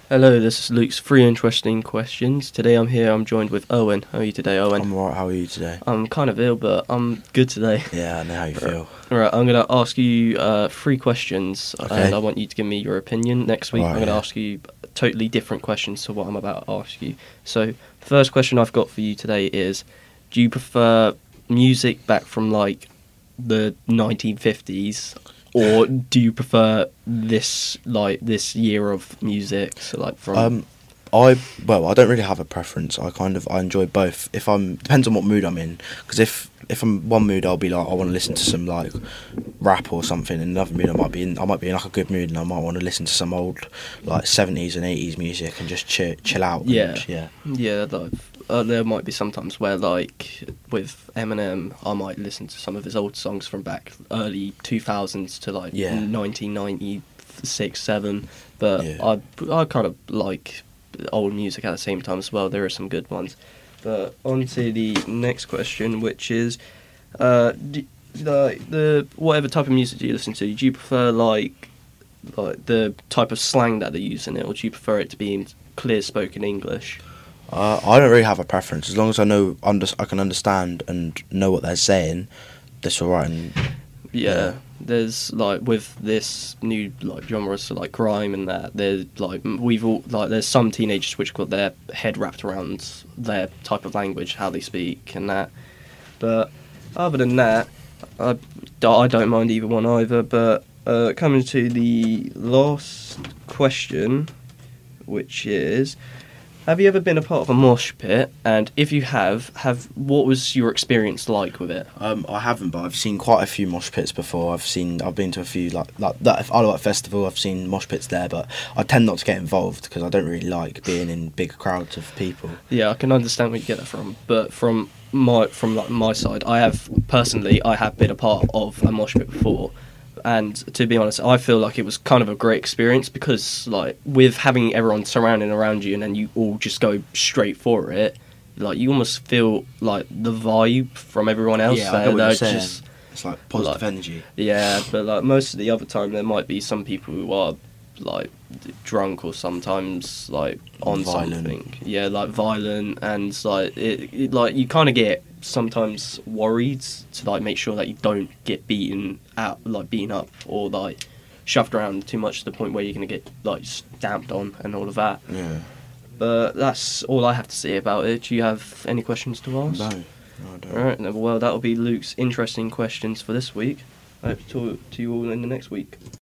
Hello, this is Luke's Three Interesting Questions. Today I'm joined with Owen. How are you today, Owen? I'm alright, how are you today? I'm kind of ill, but I'm good today. Yeah, I know how you feel. Right, I'm going to ask you three questions, Okay. and I want you to give me your opinion. Next week, Right, I'm going to yeah. ask you totally different questions to what I'm about to ask you. So, the first question I've got for you today is, do you prefer music back from, like, the 1950s, or do you prefer this year of music? So, like, from... I don't really have a preference. I enjoy both. Depends on what mood I'm in. Because if I'm one mood, I'll be like I want to listen to some like rap or something. In another mood, I might be in like a good mood, and I might want to listen to some old like 70s and 80s music and just chill out. Yeah. Yeah. Yeah, there might be sometimes where, like, with Eminem, I might listen to some of his old songs from back early 2000s to, like, Yeah. 1996, 7. But Yeah. I kind of like old music at the same time as well. There are some good ones. But on to the next question, which is, the whatever type of music do you listen to? Do you prefer, like the type of slang that they use in it, or do you prefer it to be in clear spoken English? I don't really have a preference as long as I can understand and know what they're saying. That's alright. Yeah, there's like with this new like genre, so like grime and that. There's like there's some teenagers which got their head wrapped around their type of language, how they speak and that. But other than that, I don't mind either one either. But coming to the last question, which is, have you ever been a part of a mosh pit? And if you have what was your experience like with it? I haven't, but I've seen quite a few mosh pits before. I've been to a few like that. If I like festival, I've seen mosh pits there, but I tend not to get involved because I don't really like being in big crowds of people. Yeah, I can understand where you get that from, but from my side, I have been a part of a mosh pit before. And to be honest, I feel like it was kind of a great experience because, like, with having everyone surrounding around you and then you all just go straight for it, like, you almost feel, like, the vibe from everyone else. Yeah, I know what you're saying. Just, it's like positive energy. Yeah, but, like, most of the other time there might be some people who are, like, drunk or sometimes, like, on Violent. something. Yeah, like, violent, and, like, like, you kind of get sometimes worried to like make sure that you don't get beaten up or like shoved around too much to the point where you're gonna get like stamped on and all of that. Yeah. But that's all I have to say about it. Do you have any questions to ask? No, I don't. Alright, well that'll be Luke's interesting questions for this week. I hope to talk to you all in the next week.